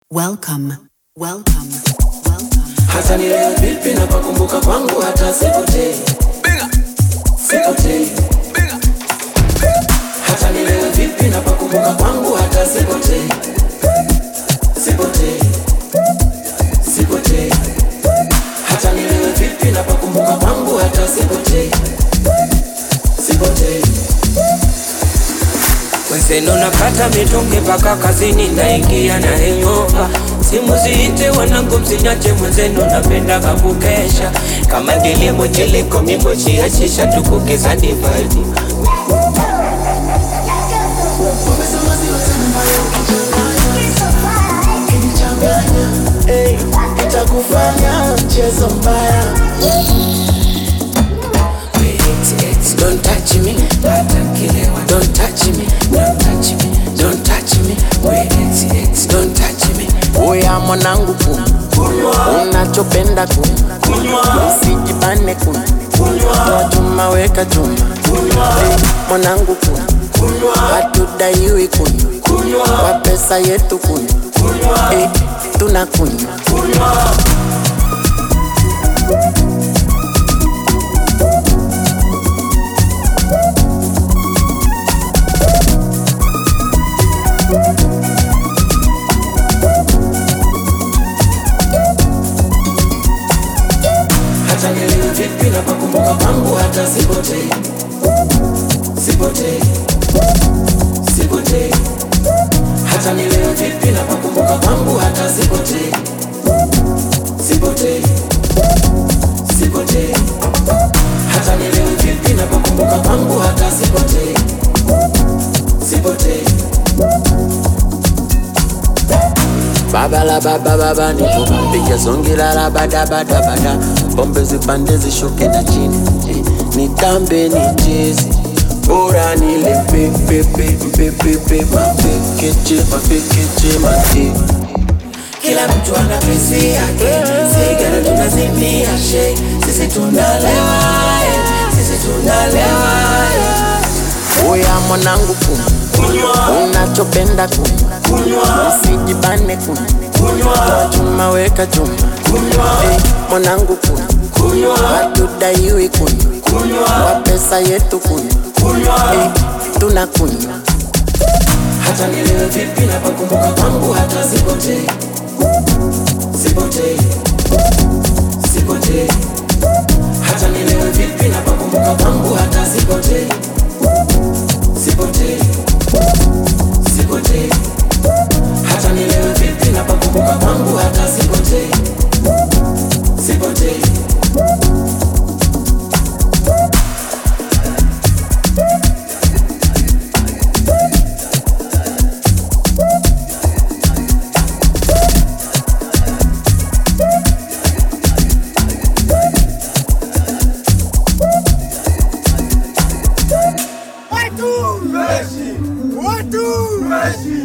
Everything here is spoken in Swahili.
Welcome, welcome, welcome. Hata nilewe vipi na pakumbuka kwangu hata sipotei. Sipotei. Hata nilewe vipi na pakumbuka kwangu hata sipotei. Sipotei. Sipotei. Hata nilewe vipi na pakumbuka kwangu hata sipotei. Sipotei. Wenzenu nakata mitungi paka kazini naingia na hangover. Simu ziite wanangu msinyache mwenzenu napenda kakukesha. Kama dili mochili komi mochi hashisha tukukeza divaidi. Hey, itakufanya mchezo mbaya. Don't touch me, don't touch me, don't touch me, don't touch me, don't touch me. Oya mwanangu kunywa, unachopenda kunywa, usijibane kunywa, chuma weka chuma. Hey, mwanangu kunywa, hatudaiwi kunywa, kwa pesa yetu kunywa, hey, tunakunywa. Hata nilewe vipi na pakumbuka kwangu hata sipotei. Sipotei. Sipotei. Hata nilewe vipi na pakumbuka kwangu hata sipotei. Sipotei. Sipotei. Hata nilewe vipi na pakumbuka kwangu hata sipotei. Sipotei. Baba la baba nipo piga zongi la bada bada bada. Pombe zipande zishuke na chini, nitambe ni jezi. Bora nile pepe mapekeche mati. Kila mtu ana pesi yake, sigara tunazimia shake. Sisi tunalewa, sisi tunalewa. Oya mwanangu kunywa, unachopenda kunywa, usijibane kunywa, chuma weka chuma. Hey, mwanangu kunywa, hatudaiwi kunywa, kwa pesa yetu kunywa, hey, tunakunywa. Hata nilewe vipi na pakumbuka kwangu hata sipotei. Sipotei. Sipotei. Hata nilewe vipi na pakumbuka kwangu hata sipotei. Sipotei. Sipotei. Hata nilewe vipi na pakumbuka kwangu hata sipotei. Sipotei. Watu! Watu!